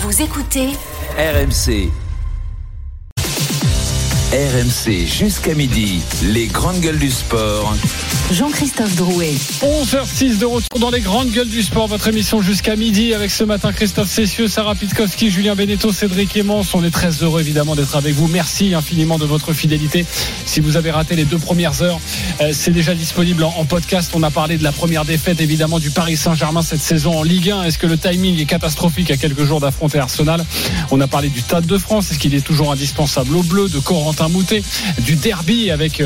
Vous écoutez RMC. RMC jusqu'à midi, les grandes gueules du sport. Jean-Christophe Drouet. 11h06 de retour dans les grandes gueules du sport, votre émission jusqu'à midi avec ce matin Christophe Cessieux, Sarah Pitkowski, Julien Beneteau, Cédric Aimons. On est très heureux évidemment d'être avec vous. Merci infiniment de votre fidélité. Si vous avez raté les 2 premières heures, c'est déjà disponible en podcast. On a parlé de la première défaite évidemment du Paris Saint-Germain cette saison en Ligue 1. Est-ce que le timing est catastrophique à quelques jours d'affronter Arsenal? On a parlé du Stade de France. Est-ce qu'il est toujours indispensable aux Bleus? De Corentin Moutet, du derby avec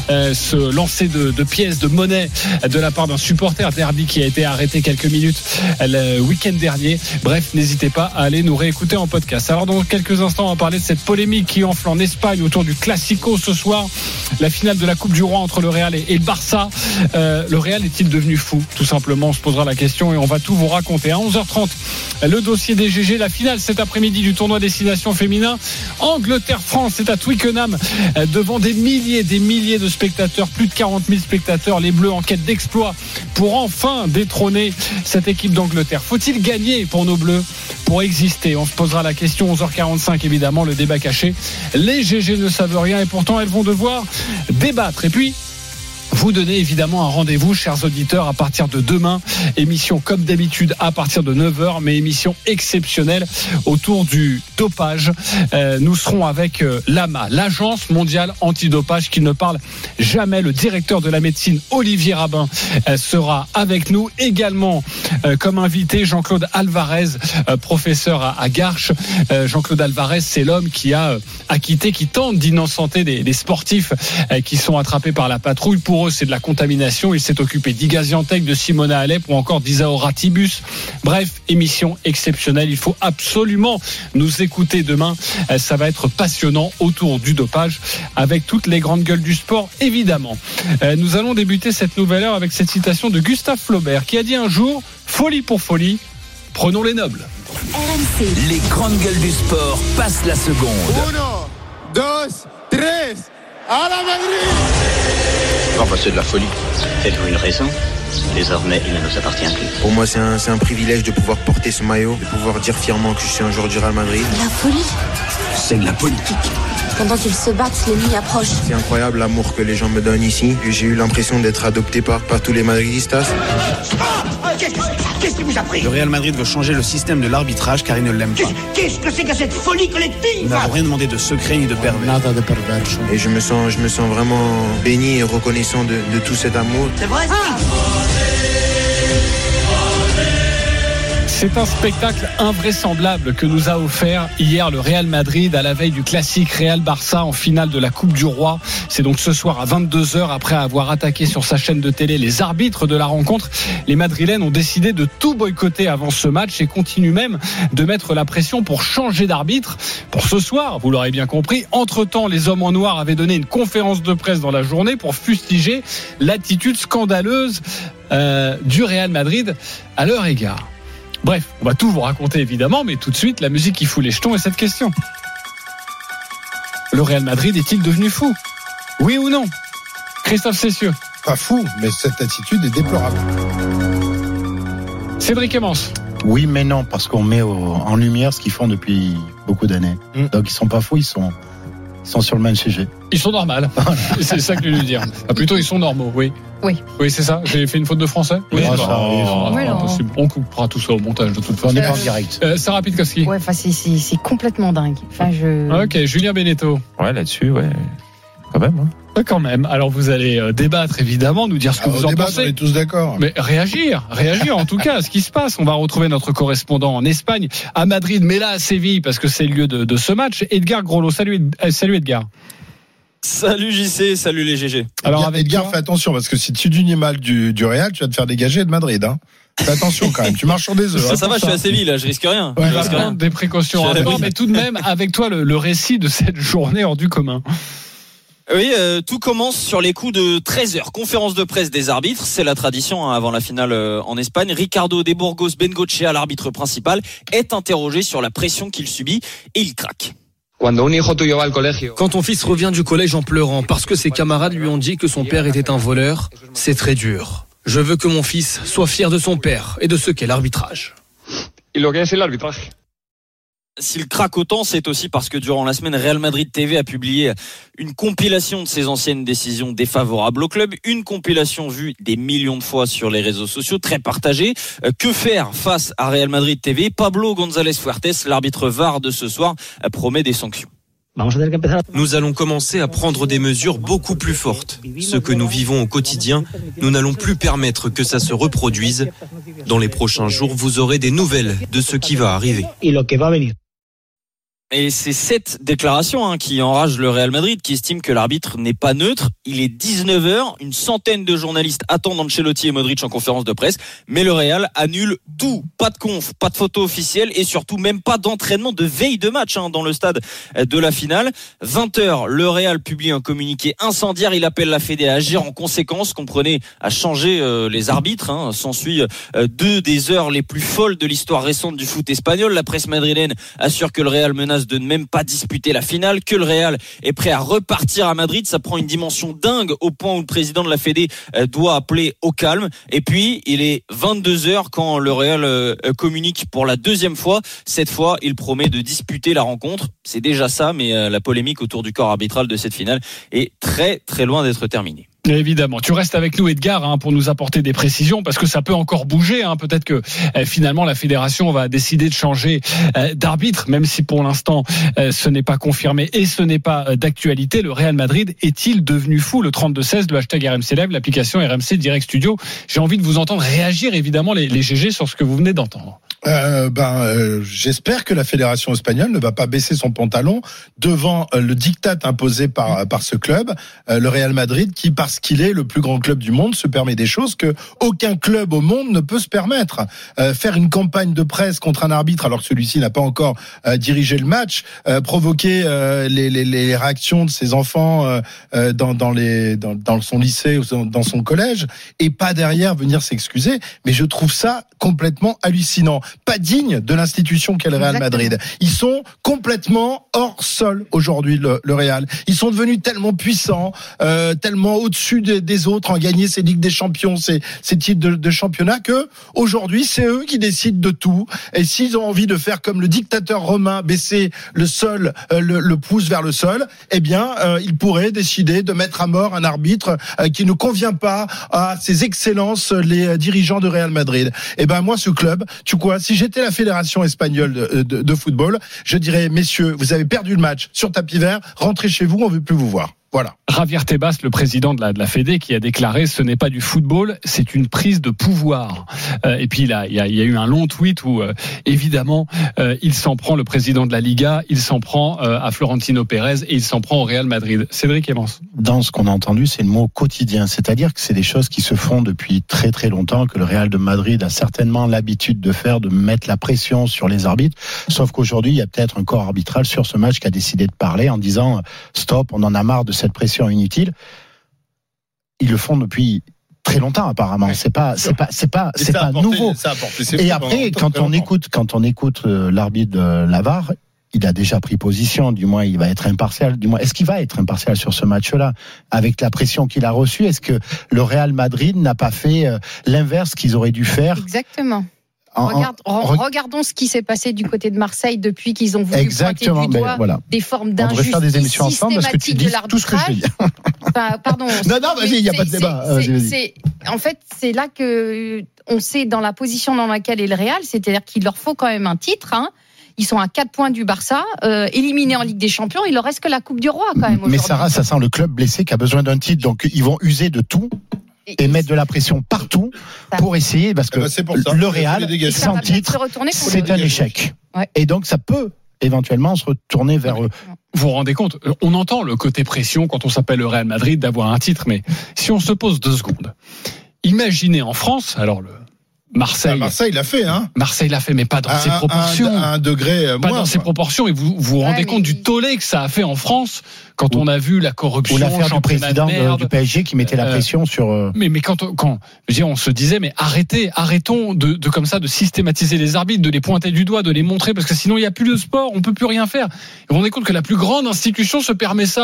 ce lancer de pièces de monnaie de la part d'un supporter, derby qui a été arrêté quelques minutes le week-end dernier. Bref, n'hésitez pas à aller nous réécouter en podcast. Alors dans quelques instants, on va parler de cette polémique qui enfle en Espagne autour du Classico ce soir, la finale de la Coupe du Roi entre le Real et le Barça. Le Real est-il devenu fou? Tout simplement, on se posera la question et on va tout vous raconter. À 11h30, le dossier des GG, la finale cet après-midi du tournoi Destination Féminin. Angleterre-France, c'est à Twickenham, devant des milliers de spectateurs, plus de 40 000 spectateurs. Les Bleus en quête d'exploit pour enfin détrôner cette équipe d'Angleterre. Faut-il gagner pour nos Bleus pour exister? On se posera la question. 11h45 évidemment, le débat caché. Les GG ne savent rien et pourtant elles vont devoir débattre. Et puis vous donnez évidemment un rendez-vous, chers auditeurs, à partir de demain. Émission comme d'habitude à partir de 9h, mais émission exceptionnelle autour du dopage. Nous serons avec l'AMA, l'Agence mondiale antidopage, qui ne parle jamais. Le directeur de la médecine, Olivier Rabin, sera avec nous. Également comme invité, Jean-Claude Alvarez, professeur à Garches. Jean-Claude Alvarez, c'est l'homme qui a acquitté, qui tente d'innocenter des sportifs qui sont attrapés par la patrouille. Pour eux, c'est de la contamination. Il s'est occupé d'Iga Swiatek, de Simona Halep ou encore d'Isao Ratibus. Bref, émission exceptionnelle. Il faut absolument nous écouter demain. Ça va être passionnant autour du dopage avec toutes les grandes gueules du sport, évidemment. Nous allons débuter cette nouvelle heure avec cette citation de Gustave Flaubert qui a dit un jour: folie pour folie, prenons les nobles. RMC. Les grandes gueules du sport passent la seconde. 1, 2, 3, à la Madrid! Enfin, c'est de la folie. Faites-vous une raison? Désormais, il ne nous appartient plus. Pour moi, c'est un privilège de pouvoir porter ce maillot, de pouvoir dire fièrement que je suis un joueur du Real Madrid. La folie. C'est de la politique. Pendant qu'ils se battent, l'ennemi approche. C'est incroyable l'amour que les gens me donnent ici. J'ai eu l'impression d'être adopté par tous les Madridistas. Qu'est-ce qui vous a pris? Le Real Madrid veut changer le système de l'arbitrage car il ne l'aime pas. Qu'est-ce que c'est que cette folie collective? Nous n'avons rien demandé de secret ni de pervers. Et je me sens vraiment béni et reconnaissant de tout cet amour. C'est vrai? C'est un spectacle invraisemblable que nous a offert hier le Real Madrid à la veille du classique Real-Barça en finale de la Coupe du Roi. C'est donc ce soir à 22h, après avoir attaqué sur sa chaîne de télé les arbitres de la rencontre. Les Madrilènes ont décidé de tout boycotter avant ce match et continuent même de mettre la pression pour changer d'arbitre pour ce soir, vous l'aurez bien compris. Entre-temps, les hommes en noir avaient donné une conférence de presse dans la journée pour fustiger l'attitude scandaleuse du Real Madrid à leur égard. Bref, on va tout vous raconter évidemment, mais tout de suite, la musique qui fout les jetons est cette question. Le Real Madrid est-il devenu fou? Oui ou non? Christophe Cessieux. Pas fou, mais cette attitude est déplorable. Cédric Aimons. Oui, mais non, parce qu'on met en lumière ce qu'ils font depuis beaucoup d'années. Donc ils sont pas fous, ils sont sur le même sujet. Ils sont normaux. C'est ça que je veux dire. Ah, plutôt, ils sont normaux, oui. Oui. Oui, c'est ça. J'ai fait une faute de français. Oui, ça arrive. C'est impossible. On coupera tout ça au montage de toute façon. On n'est pas en direct. Sarah Pitkowski. Ouais, enfin, c'est complètement dingue. Enfin, Ok, Julien Beneteau. Ouais, là-dessus, ouais. Quand même, hein. Quand même. Alors vous allez débattre évidemment, nous dire ce que vous en pensez. On est tous d'accord. Mais réagir en tout cas à ce qui se passe. On va retrouver notre correspondant en Espagne, à Madrid, mais là à Séville parce que c'est le lieu de ce match. Edgar Grollo, salut Edgar. Salut JC, salut les GG. Alors avec Edgar, fais attention parce que si tu dis mal du Real, tu vas te faire dégager de Madrid. Hein. Fais attention quand même. Tu marches sur des œufs. Ça va, je suis à Séville là, je risque rien. Ouais, je risque rien. Des précautions à prendre, mais tout de même avec toi le récit de cette journée hors du commun. Oui, tout commence sur les coups de 13h. Conférence de presse des arbitres, c'est la tradition avant la finale en Espagne. Ricardo de Burgos Bengochea, l'arbitre principal, est interrogé sur la pression qu'il subit et il craque. Quand ton fils revient du collège en pleurant parce que ses camarades lui ont dit que son père était un voleur, c'est très dur. Je veux que mon fils soit fier de son père et de ce qu'est l'arbitrage. S'il craque autant, c'est aussi parce que durant la semaine, Real Madrid TV a publié une compilation de ses anciennes décisions défavorables au club, une compilation vue des millions de fois sur les réseaux sociaux, très partagée. Que faire face à Real Madrid TV? Pablo González Fuertes, l'arbitre VAR de ce soir, promet des sanctions. Nous allons commencer à prendre des mesures beaucoup plus fortes. Ce que nous vivons au quotidien, nous n'allons plus permettre que ça se reproduise. Dans les prochains jours, vous aurez des nouvelles de ce qui va arriver. Et c'est cette déclaration qui enrage le Real Madrid, qui estime que l'arbitre n'est pas neutre. Il est 19h, une centaine de journalistes attendent Ancelotti et Modric en conférence de presse, mais le Real annule tout. Pas de conf, pas de photo officielle et surtout même pas d'entraînement de veille de match dans le stade de la finale. 20h, le Real publie un communiqué incendiaire. Il appelle la Fédé à agir en conséquence, comprenez, à changer les arbitres. S'ensuit 2 des heures les plus folles de l'histoire récente du foot espagnol. La presse madrilène assure que le Real menace de ne même pas disputer la finale, que le Real est prêt à repartir à Madrid. Ça prend une dimension dingue au point où le président de la Fédé doit appeler au calme. Et puis il est 22h quand le Real communique pour la deuxième fois. Cette fois, il promet de disputer la rencontre. C'est déjà ça, mais la polémique autour du corps arbitral de cette finale est très très loin d'être terminée. Évidemment. Tu restes avec nous, Edgar, pour nous apporter des précisions, parce que ça peut encore bouger. Peut-être que finalement la fédération va décider de changer d'arbitre, même si pour l'instant ce n'est pas confirmé et ce n'est pas d'actualité. Le Real Madrid est-il devenu fou? Le 32-16, le hashtag RMC Live, l'application RMC Direct Studio. J'ai envie de vous entendre réagir, évidemment, les GG, sur ce que vous venez d'entendre. J'espère que la fédération espagnole ne va pas baisser son pantalon devant le diktat imposé par ce club, le Real Madrid, qui, parce qu'il est le plus grand club du monde, se permet des choses que aucun club au monde ne peut se permettre. Faire une campagne de presse contre un arbitre alors que celui-ci n'a pas encore dirigé le match, provoquer les réactions de ses enfants dans son lycée ou dans son collège, et pas derrière venir s'excuser. Mais je trouve ça complètement hallucinant, pas digne de l'institution qu'est le Real Madrid. Ils sont complètement hors sol aujourd'hui, le Real. Ils sont devenus tellement puissants, tellement au-dessus des autres, en gagner ces Ligues des Champions, ces titres de championnat, que aujourd'hui c'est eux qui décident de tout. Et s'ils ont envie de faire comme le dictateur romain, baisser le pouce vers le sol, eh bien ils pourraient décider de mettre à mort un arbitre qui ne convient pas à ses excellences, les dirigeants de Real Madrid. Et ben moi, ce club, si j'étais la fédération espagnole de football, je dirais, messieurs, vous avez perdu le match sur tapis vert, rentrez chez vous, on veut plus vous voir. Voilà. Javier Tebas, le président de la Fédé, qui a déclaré: ce n'est pas du football, c'est une prise de pouvoir. Et puis il y a eu un long tweet où évidemment il s'en prend, le président de la Liga, il s'en prend à Florentino Pérez et il s'en prend au Real Madrid. Cédric Evans. Dans ce qu'on a entendu, c'est le mot quotidien, c'est-à-dire que c'est des choses qui se font depuis très très longtemps, que le Real de Madrid a certainement l'habitude de faire, de mettre la pression sur les arbitres. Sauf qu'aujourd'hui, il y a peut-être un corps arbitral sur ce match qui a décidé de parler en disant stop, on en a marre de cette pression inutile. Ils le font depuis très longtemps apparemment. C'est pas nouveau. Et après, quand on écoute l'arbitre de la VAR, il a déjà pris position. Du moins, il va être impartial. Du moins, est-ce qu'il va être impartial sur ce match-là, avec la pression qu'il a reçue? Est-ce que le Real Madrid n'a pas fait l'inverse qu'ils auraient dû faire? Exactement. Regardons ce qui s'est passé du côté de Marseille depuis qu'ils ont voulu pointer du doigt des formes d'injustice systématique de l'arbitrage. Pardon. Non, vas-y, il n'y a pas de débat. En fait, c'est là que on sait dans la position dans laquelle est le Real, c'est-à-dire qu'il leur faut quand même un titre. Ils sont à 4 points du Barça, éliminés en Ligue des Champions. Il leur reste que la Coupe du Roi quand même. Mais Sarah, ça sent le club blessé qui a besoin d'un titre, donc ils vont user de tout. Et mettre de la pression partout pour essayer, parce que le Real, sans titre, c'est un échec. Ouais. Et donc ça peut éventuellement se retourner vers eux. Vous vous rendez compte, on entend le côté pression quand on s'appelle le Real Madrid d'avoir un titre, mais si on se pose 2 secondes, imaginez en France, alors Marseille l'a fait, Marseille l'a fait, mais pas dans ses proportions. Un degré pas dans ses proportions. Et vous vous rendez compte du tollé que ça a fait en France quand on a vu la corruption. Ou l'affaire du président du PSG qui mettait la pression sur. Mais quand on se disait, mais arrêtons de comme ça de systématiser les arbitres, de les pointer du doigt, de les montrer, parce que sinon il n'y a plus de sport, on peut plus rien faire. Vous vous rendez compte que la plus grande institution se permet ça?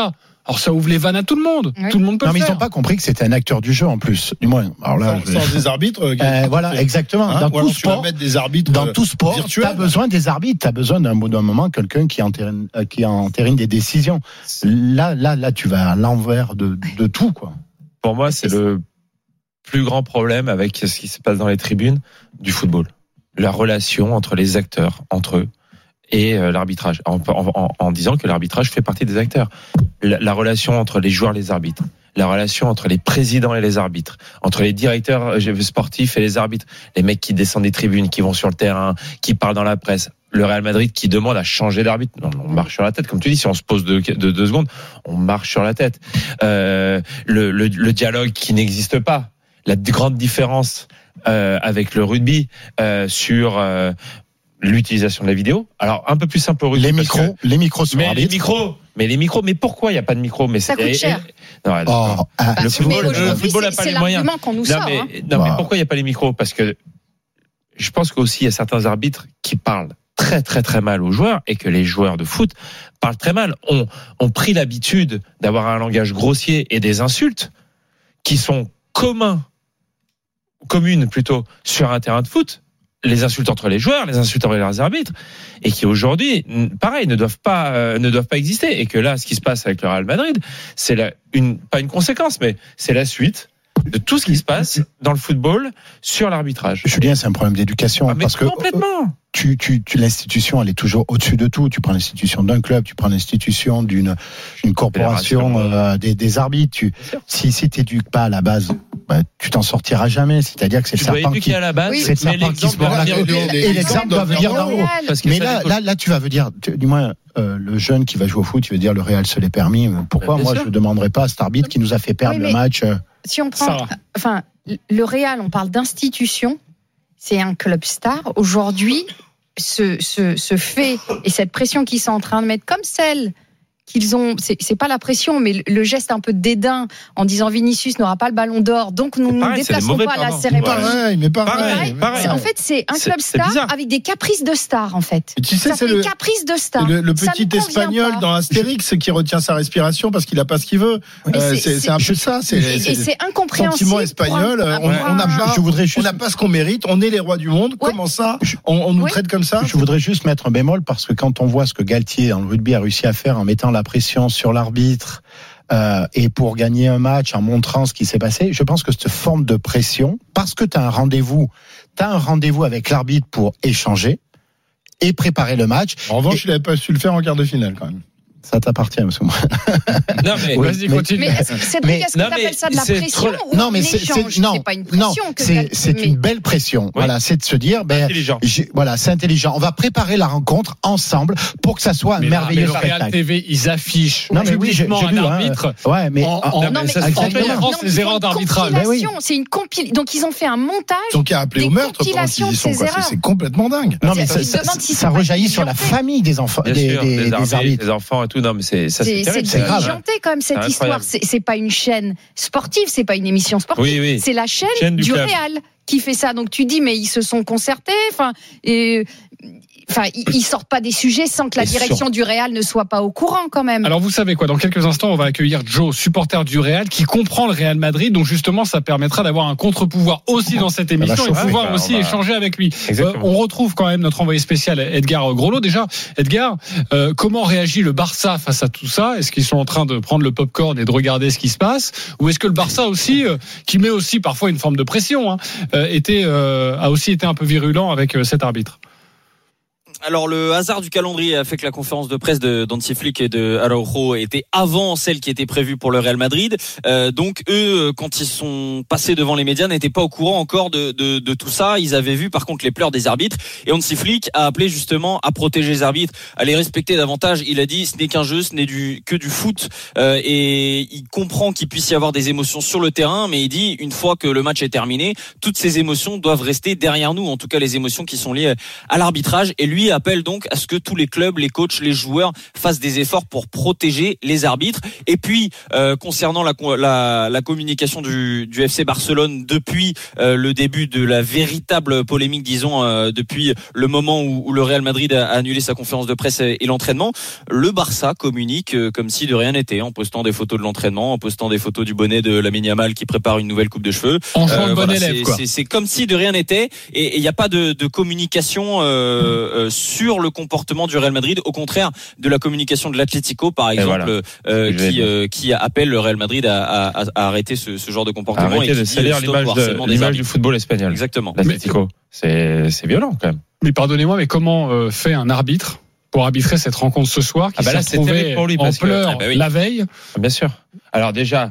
Alors ça ouvre les vannes à tout le monde. Oui. Tout le monde peut Non, le mais ils faire. n'ont pas compris que c'était un acteur du jeu en plus. Du moins, alors là, Sans des arbitres. voilà, exactement. Hein, Dans ou alors tout tu vas sport, mettre des arbitres dans tout sport, virtuels. t'as besoin des arbitres. T'as besoin d'un moment quelqu'un qui entérine des décisions. Là, tu vas à l'envers de tout, quoi. Pour moi, c'est le plus grand problème avec ce qui se passe dans les tribunes du football. La relation entre les acteurs, entre eux, et l'arbitrage. En disant que l'arbitrage fait partie des acteurs. La relation entre les joueurs et les arbitres. La relation entre les présidents et les arbitres. Entre les directeurs sportifs et les arbitres. Les mecs qui descendent des tribunes, qui vont sur le terrain, qui parlent dans la presse. Le Real Madrid qui demande à changer d'arbitre. Non, on marche sur la tête. Comme tu dis, si on se pose de 2 secondes, on marche sur la tête. Le dialogue qui n'existe pas. La grande différence avec le rugby sur l'utilisation de la vidéo. Alors un peu plus simple au rugby. Les micros sur l'arbitre. Mais pourquoi il n'y a pas de micro? Mais ça coûte cher. Non, le football n'a pas les moyens. Qu'on nous sort, mais pourquoi il n'y a pas les micros? Parce que je pense qu'aussi il y a certains arbitres qui parlent très très très mal aux joueurs et que les joueurs de foot parlent très mal. Ont pris l'habitude d'avoir un langage grossier et des insultes qui sont communes plutôt sur un terrain de foot. Les insultes entre les joueurs, les insultes entre les arbitres, et qui aujourd'hui, pareil, ne doivent pas exister. Et que là, ce qui se passe avec le Real Madrid, c'est pas une conséquence, mais c'est la suite de tout ce qui se passe dans le football sur l'arbitrage. Julien, c'est un problème d'éducation. Parce que complètement. L'institution, elle est toujours au-dessus de tout. Tu prends l'institution d'un club, tu prends l'institution d'une corporation, des arbitres. Si t'éduques pas à la base, tu t'en sortiras jamais. C'est-à-dire que c'est le serpent qui à la base, c'est le serpent qui se mord la queue. Et l'exemple doit venir d'en haut. Mais là, tu vas venir, du moins, le jeune qui va jouer au foot, tu vas dire le Real se l'est permis. Pourquoi moi je ne demanderais pas à cet arbitre qui nous a fait perdre le match? Si on prend, le Real, on parle d'institution, c'est un club star. Aujourd'hui, ce fait et cette pression qu'ils sont en train de mettre, comme celle qu'ils ont, c'est pas la pression, mais le geste un peu de dédain en disant Vinicius n'aura pas le ballon d'or, donc nous ne nous déplaçons pas à la cérémonie. Pareil. En fait, c'est un club star avec des caprices de star, en fait. Et tu sais, c'est le caprice de star. Le petit espagnol dans Astérix qui retient sa respiration parce qu'il a pas ce qu'il veut. C'est un peu ça. Et c'est incompréhensible. Sentiment espagnol. On n'a pas ce qu'on mérite. On est les rois du monde. Comment ça on nous traite comme ça? Je voudrais juste mettre un bémol parce que quand on voit ce que Galtier dans le rugby a réussi à faire en mettant la pression sur l'arbitre et pour gagner un match en montrant ce qui s'est passé, je pense que cette forme de pression, parce que tu as un rendez-vous avec l'arbitre pour échanger et préparer le match. En revanche, il n'avait pas su le faire en quart de finale quand même. Ça t'appartient, monsieur. Non, mais vas-y, continue. Mais Cédric, est-ce que t'appelles ça de la pression ou un échange? C'est pas une pression c'est une belle pression. Voilà, c'est de se dire, c'est intelligent. On va préparer la rencontre ensemble pour que ça soit un merveilleux spectacle. Le Real TV, ils affichent publiquement un arbitre. Ouais, mais ça se fait en France, les erreurs d'arbitrage. C'est une compilation. Donc ils ont fait un montage. Donc il a appelé au meurtre pendant qu'ils y sont. C'est complètement dingue. Non, mais ça rejaillit sur la famille des enfants, des arbitres, des enfants. Non, mais c'est diligenté quand même cette histoire. C'est pas une chaîne sportive, c'est pas une émission sportive. C'est la chaîne du Real qui fait ça. Donc tu dis mais ils se sont concertés. Ils sortent pas des sujets sans que la direction du Real ne soit pas au courant quand même. Alors vous savez quoi, dans quelques instants on va accueillir Joe, supporter du Real, qui comprend le Real Madrid, donc justement ça permettra d'avoir un contre-pouvoir aussi dans cette émission et pouvoir aussi échanger avec lui. On retrouve quand même notre envoyé spécial Edgar Groslo. Déjà, Edgar, comment réagit le Barça face à tout ça? Est-ce qu'ils sont en train de prendre le popcorn et de regarder ce qui se passe, ou est-ce que le Barça aussi, qui met aussi parfois une forme de pression, a aussi été un peu virulent avec cet arbitre? Alors le hasard du calendrier a fait que la conférence de presse de d'Hansi Flick et de Araujo était avant celle qui était prévue pour le Real Madrid. Donc eux, quand ils sont passés devant les médias, n'étaient pas au courant encore de tout ça. Ils avaient vu par contre les pleurs des arbitres. Et Hansi Flick a appelé justement à protéger les arbitres, à les respecter davantage. Il a dit ce n'est qu'un jeu, ce n'est que du foot. Et il comprend qu'il puisse y avoir des émotions sur le terrain, mais il dit une fois que le match est terminé, toutes ces émotions doivent rester derrière nous. En tout cas les émotions qui sont liées à l'arbitrage. Et lui appelle donc à ce que tous les clubs, les coachs, les joueurs fassent des efforts pour protéger les arbitres. Et puis concernant la communication du FC Barcelone depuis le début de la véritable polémique, disons depuis le moment où le Real Madrid a annulé sa conférence de presse et l'entraînement, le Barça communique comme si de rien n'était, en postant des photos de l'entraînement, en postant des photos du bonnet de Lamine Yamal qui prépare une nouvelle coupe de cheveux. C'est comme si de rien n'était, et il n'y a pas de communication sur le comportement du Real Madrid, au contraire de la communication de l'Atlético par exemple, qui appelle le Real Madrid à arrêter ce genre de comportement. Arrêter de salir l'image du football espagnol. Exactement. L'Atlético, c'est violent quand même. Mais pardonnez-moi, mais comment fait un arbitre pour arbitrer cette rencontre ce soir qui s'est retrouvé pour lui, en pleurs la veille? Bien sûr. Alors déjà,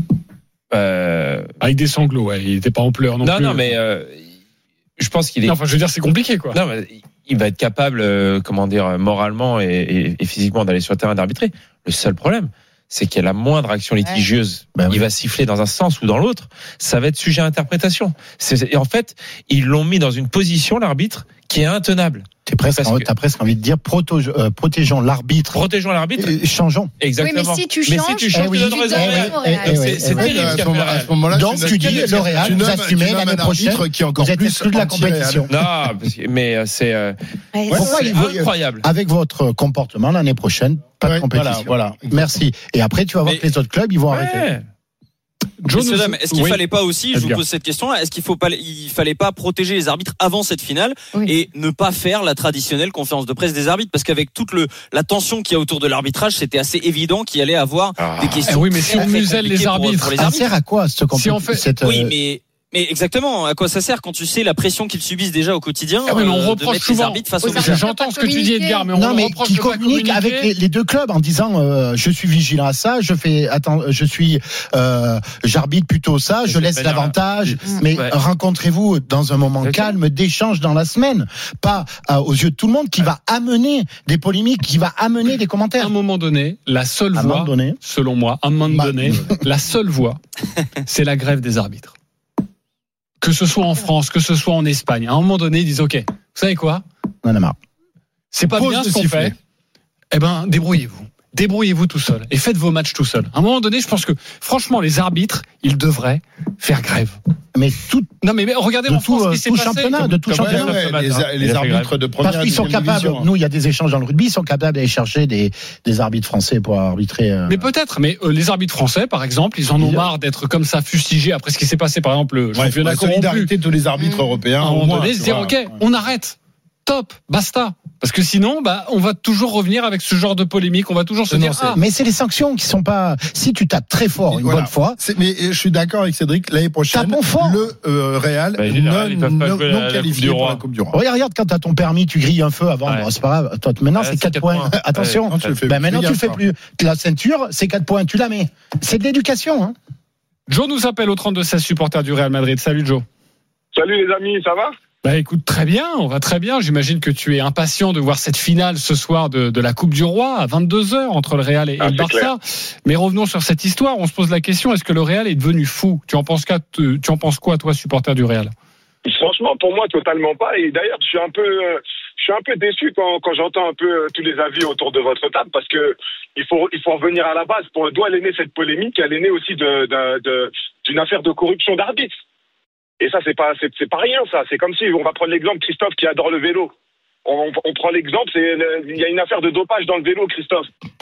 avec des sanglots, il n'était pas en pleurs non plus. Non, mais je pense qu'il est. Non, enfin, je veux dire, c'est compliqué, quoi. Non, mais il va être capable, moralement et physiquement d'aller sur le terrain d'arbitrer. Le seul problème, c'est qu'il y a la moindre action litigieuse, il va siffler dans un sens ou dans l'autre, ça va être sujet à interprétation. Et en fait, ils l'ont mis dans une position, l'arbitre, qui est intenable. T'as presque envie de dire protégeons l'arbitre. Protégeons l'arbitre. Changeons. Oui, Exactement. mais si tu changes, tu donnes raison. C'est terrible. À ce moment-là, donc tu dis le Real, vous assumez l'année prochaine qui est encore plus exclu de la compétition. Non, mais c'est incroyable. Avec votre comportement l'année prochaine, pas de compétition. Voilà. Merci. Et après, tu vas voir que les autres clubs, ils vont arrêter. Est-ce qu'il fallait pas aussi, je vous pose cette question-là, est-ce qu'il fallait pas protéger les arbitres avant cette finale et ne pas faire la traditionnelle conférence de presse des arbitres, parce qu'avec toute la tension qu'il y a autour de l'arbitrage, c'était assez évident qu'il allait avoir des questions. Oui, mais si on muselle les arbitres, ça sert à quoi ce Mais exactement, à quoi ça sert quand tu sais la pression qu'ils subissent déjà au quotidien mais on reprose de mettre souvent les arbitres face aux médias. J'entends ce que tu dis, Edgar, mais on reproche qui de pas communique avec les deux clubs en disant je suis vigilant à ça, j'arbitre plutôt ça, je laisse l'avantage, mais rencontrez-vous dans un moment calme d'échange dans la semaine, pas aux yeux de tout le monde, qui va amener des polémiques, qui va amener des commentaires. À un moment donné, la seule voie, selon moi, la seule voie, c'est la grève des arbitres. Que ce soit en France, que ce soit en Espagne, à un moment donné, ils disent OK, vous savez quoi ? On en a marre. C'est pas bien ce qu'on fait. Eh ben, débrouillez-vous tout seul et faites vos matchs tout seul. À un moment donné, je pense que franchement, les arbitres, ils devraient faire grève. Mais regardez en France ce qui s'est passé. De tout championnat. Les arbitres de première. Parce qu'ils sont capables. Nous, il y a des échanges dans le rugby, ils sont capables d'aller chercher des arbitres français pour arbitrer. Mais peut-être. Mais les arbitres français, par exemple, ils en ont marre d'être comme ça fustigés après ce qui s'est passé, par exemple, le championnat corrompu. La solidarité de tous les arbitres européens. À un moment donné, se dire OK, on arrête. Top, basta. Parce que sinon, on va toujours revenir avec ce genre de polémique. On va toujours se dire. Mais c'est les sanctions qui sont pas. Si tu tapes très fort bonne fois. Mais je suis d'accord avec Cédric. L'année prochaine, le Real non qualifié pour la Coupe du Roi. Regarde quand t'as ton permis, tu grilles un feu avant. C'est pas grave. Maintenant, c'est 4 points. Attention. Maintenant, tu le fais plus. La ceinture, c'est 4 points. Tu la mets. C'est de l'éducation. Joe nous appelle au 32-16, supporter du Real Madrid. Salut Joe. Salut les amis, ça va ? Écoute, très bien, on va très bien. J'imagine que tu es impatient de voir cette finale ce soir de la Coupe du Roi à 22h entre le Real et le Barça. Clair. Mais revenons sur cette histoire. On se pose la question, est-ce que le Real est devenu fou ? Tu en penses quoi, toi, supporter du Real ? Franchement, pour moi, totalement pas. Et d'ailleurs, je suis un peu déçu quand j'entends un peu tous les avis autour de votre table, parce que il faut revenir à la base. D'où elle est née cette polémique ? Elle est née aussi d'une affaire de corruption d'arbitre. Et ça, c'est pas rien, ça. C'est comme si, on va prendre l'exemple, Christophe qui adore le vélo. On prend l'exemple, il y a une affaire de dopage dans le vélo, Christophe.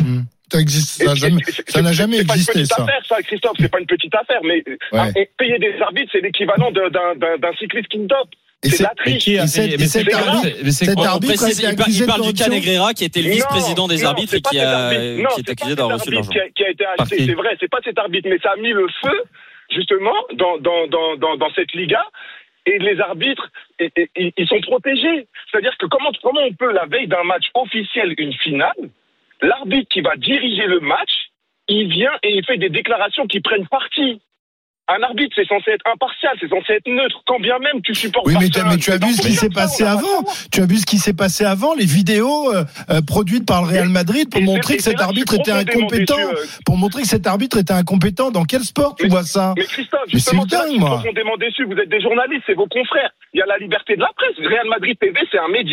Ça n'a jamais existé, ça. C'est pas une petite affaire, ça, Christophe. C'est pas une petite affaire, mais payer des arbitres, c'est l'équivalent d'un cycliste qui dope. C'est de la triche. Cet arbitre, il parle du cas Negreira, qui était le vice-président des arbitres et qui est accusé d'avoir reçu de l'argent. Qui a été acheté, c'est vrai, c'est pas cet arbitre, mais ça a mis le feu, justement, dans cette Liga. Et les arbitres, ils sont protégés. C'est-à-dire que comment on peut, la veille d'un match officiel, une finale, l'arbitre qui va diriger le match, il vient et il fait des déclarations qui prennent parti. Un arbitre, c'est censé être impartial, c'est censé être neutre, quand bien même tu supportes. Oui, mais tu as vu ce qui s'est passé avant. Tu as vu ce qui s'est passé avant, les vidéos produites par le Real Madrid pour montrer que cet arbitre était incompétent. Pour montrer que cet arbitre était incompétent. Dans quel sport tu vois ça ? Mais Christophe, justement, je suis profondément déçu. Vous êtes des journalistes, c'est vos confrères. Il y a la liberté de la presse. Real Madrid TV, c'est un média.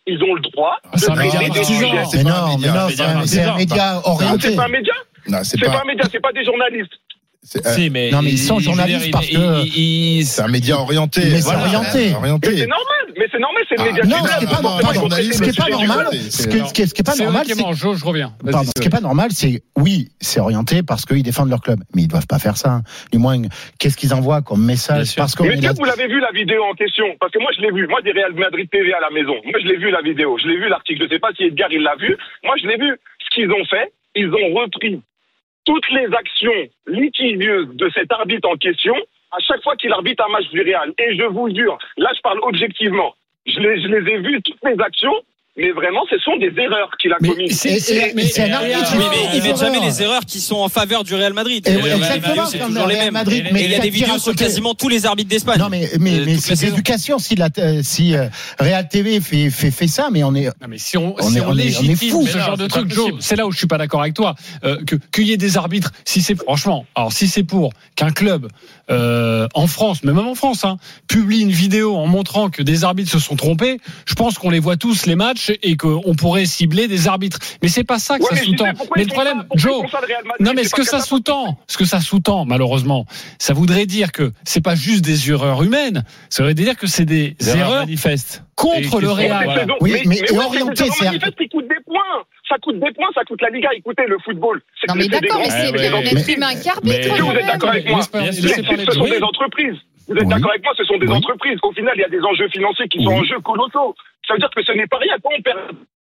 ils ont le droit de traiter des sujets. Mais non, c'est un média orienté. C'est pas un média. Non, c'est pas un média, c'est pas des journalistes. Si, mais non, mais ils sont journalistes parce que c'est un média orienté. Mais c'est orienté. Mais c'est normal, c'est le média. Non, ce qui est pas normal, ce qui est pas normal, je reviens. Pardon, ce qui est pas normal, c'est oui, c'est orienté parce qu'ils défendent leur club, mais ils doivent pas faire ça. Du moins, qu'est-ce qu'ils envoient comme message? Parce que vous l'avez vu la vidéo en question? Parce que moi je l'ai vu. Moi, des Real Madrid TV à la maison. Moi, je l'ai vu la vidéo. Je l'ai vu l'article. Je sais pas si Edgar il l'a vu. Moi, je l'ai vu. Ce qu'ils ont fait, ils ont repris toutes les actions litigieuses de cet arbitre en question à chaque fois qu'il arbitre un match du Real. Et je vous jure, là je parle objectivement, je les ai vues toutes les actions, mais vraiment ce sont des erreurs qu'il a commises. Mais il met jamais les erreurs qui sont en faveur du Real Madrid. Exactement, c'est toujours les mêmes. Et il y a des vidéos sur quasiment tous les arbitres d'Espagne. Non, mais c'est l'éducation. Si Real TV fait ça, mais on est. Non, mais si on légitime ce genre de truc, Joe, c'est là où je suis pas d'accord avec toi. Qu'il y ait des arbitres, si c'est pour qu'un club en France, mais même en France, publie une vidéo en montrant que des arbitres se sont trompés, je pense qu'on les voit tous les matchs et qu'on pourrait cibler des arbitres. Mais c'est pas ça que ça sous-tend. Mais le problème, Joe, non, mais ce que ça sous-tend, malheureusement, ça voudrait dire que c'est pas juste des erreurs humaines, ça voudrait dire que c'est des erreurs manifestes contre le Real. Oui, mais orienté, c'est manifeste qui coûte des points. Ça coûte des points, ça coûte la Liga. Écoutez, le football. Non, mais d'accord, mais c'est un qu'arbitre. Vous êtes d'accord avec moi? Ce sont des entreprises. Vous êtes d'accord avec moi? Ce sont des entreprises. Au final, il y a des enjeux financiers qui sont enjeux colossaux. Ça veut dire que ce n'est pas rien. Quand on perd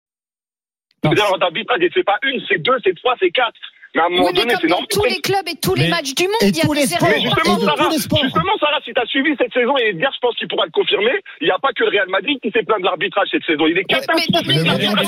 d'arbitrage, et c'est pas une, c'est deux, c'est trois, c'est quatre. Mais à un moment donné, c'est normal. Tous les clubs et tous les matchs du monde, il y a des erreurs. Mais justement, Sarah, si tu as suivi cette saison, et Edgar, je pense qu'il pourra le confirmer, il n'y a pas que le Real Madrid qui s'est plaint de l'arbitrage cette saison. Il est catastrophique.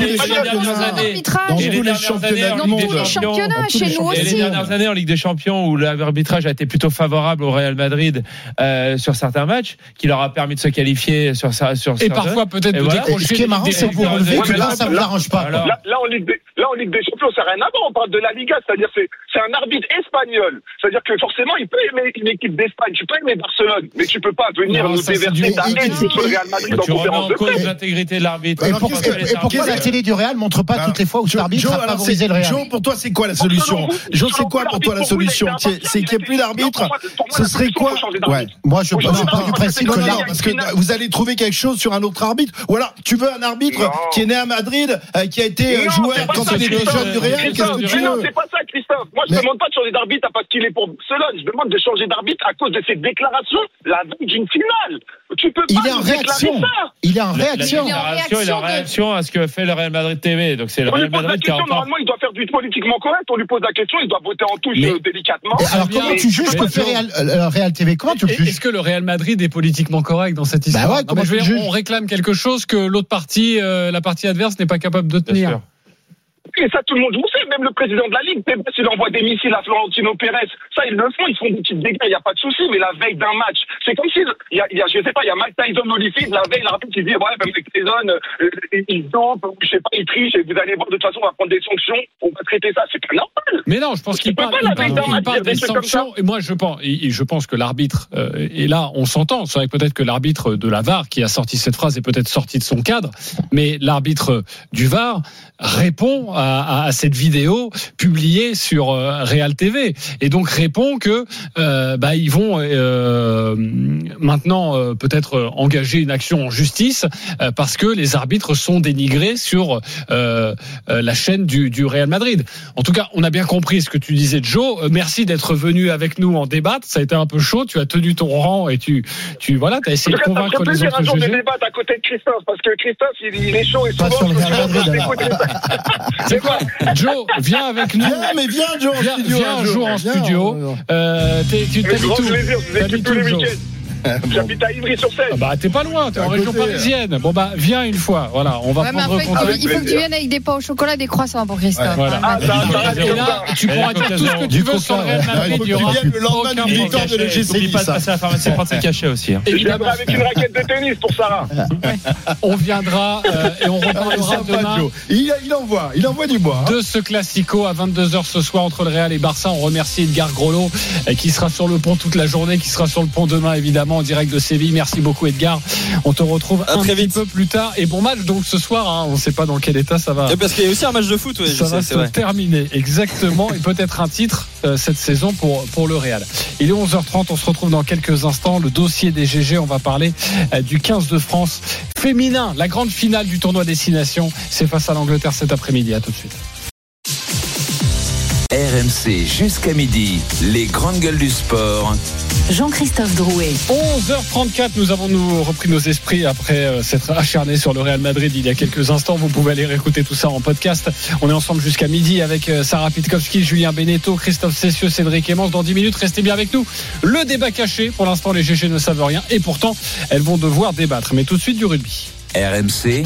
Dans tous les championnats du monde. Chez nous aussi. Et les dernières années en Ligue des Champions, où l'arbitrage a été plutôt favorable au Real Madrid sur certains matchs, qui leur a permis de se qualifier sur et parfois peut-être de décrocher. Ce qui est marrant, c'est que vous relevez que là, ça ne vous arrange pas. Là, en Ligue des Champions, ça n'a rien à voir. On parle de la Liga, c'est-à-dire c'est un arbitre espagnol. C'est-à-dire que forcément, il peut aimer une équipe d'Espagne, tu peux aimer Barcelone, mais tu peux pas venir nous déverser ta haine sur le Real Madrid en conférence de presse. L'intégrité de l'arbitre. Et pourquoi la télé du Real montre pas toutes les fois où cet arbitre a favorisé le Real? Joe, pour toi, c'est quoi la solution? Joe, c'est quoi pour toi la solution? C'est qu'il n'y ait plus d'arbitre? Ce serait quoi? Moi, je pars du principe que là, parce que vous allez trouver quelque chose sur un autre arbitre. Ou alors, tu veux un arbitre qui est né à Madrid, qui a été joueur quand il était jeune du Real? Qu'est-ce que tu veux? Non, c'est pas ça, Christophe. Moi, je ne demande pas de changer d'arbitre parce qu'il est pour Barcelone. Je demande de changer d'arbitre à cause de ses déclarations la veille d'une finale. Tu peux pas nous déclarer ça. Il est en réaction. Il est en réaction à ce que fait le Real Madrid TV. Donc c'est le Real Madrid qui a encore. Normalement, il doit faire du politiquement correct. On lui pose la question, il doit voter en touche délicatement. Alors comment tu juges que fait Real TV? Comment tu juges? Est-ce que le Real Madrid est politiquement correct dans cette histoire? On réclame quelque chose que l'autre partie, la partie adverse, n'est pas capable de tenir. Et ça, tout le monde le sait, même le président de la Ligue, s'il envoie des missiles à Florentino Pérez, ça, ils le font, ils font des petites dégâts, il n'y a pas de souci, mais la veille d'un match, c'est comme si, je sais pas, il y a Mike Tyson Holyfield, la veille, l'arbitre, il dit, ouais, Mike Tyson, il dope, je sais pas, il triche, et vous allez voir, de toute façon, on va prendre des sanctions, on va traiter ça, c'est pas normal. Mais non, je pense qu'il parle des sanctions, et moi, je pense que l'arbitre, et là, on s'entend, c'est vrai que peut-être que l'arbitre de la VAR, qui a sorti cette phrase, est peut-être sorti de son cadre, mais l'arbitre du VAR répond à cette vidéo publiée sur Real TV et donc répond que ils vont maintenant peut-être engager une action en justice parce que les arbitres sont dénigrés sur la chaîne du Real Madrid. En tout cas, on a bien compris ce que tu disais, Joe. Merci d'être venu avec nous en débattre. Ça a été un peu chaud. Tu as tenu ton rang et tu as essayé de convaincre les autres jugés. De débattre à côté de Christophe parce que Christophe il est chaud et souvent c'est quoi, Joe, viens avec nous. Viens, Joe, viens un jour en studio. Tu t'habites tous les week-ends. J'habite à Ivry-sur-Seine. T'es pas loin, t'es en région parisienne. Bon viens une fois. Voilà, on va prendre contact. Il faut que tu viennes avec des pains au chocolat, des croissants pour Christophe. Voilà. Et là, tu pourras dire tout ce que tu veux sur le Real Madrid. Il y aura le lendemain du victoire de l'FGC. N'oublie pas de passer à la pharmacie prendre ses cachets aussi. Je viendrai avec une raquette de tennis pour Sarah. On viendra et on reparlera demain. Il envoie du bois. De ce classico à 22h ce soir entre le Real et Barça. On remercie Edgar Groslo qui sera sur le pont toute la journée, qui sera sur le pont demain évidemment. évidemment en direct de Séville. Merci beaucoup Edgar. On te retrouve un petit peu plus tard. Et bon match donc ce soir, hein. On ne sait pas dans quel état ça va. Et parce qu'il y a aussi un match de foot, ça va se terminer, exactement. Et peut-être un titre cette saison pour le Real. Il est 11h30, on se retrouve dans quelques instants. Le dossier des GG, on va parler du 15 de France féminin. La grande finale du tournoi Destination, c'est face à l'Angleterre cet après-midi. À tout de suite. RMC jusqu'à midi, les grandes gueules du sport. Jean-Christophe Drouet. 11h34, nous avons repris nos esprits après s'être acharnés sur le Real Madrid il y a quelques instants. Vous pouvez aller réécouter tout ça en podcast. On est ensemble jusqu'à midi avec Sarah Pitkowski, Julien Beneteau, Christophe Cessieux, Cédric Emmons. Dans 10 minutes, restez bien avec nous. Le débat caché, pour l'instant les GG ne savent rien et pourtant elles vont devoir débattre. Mais tout de suite du rugby. RMC,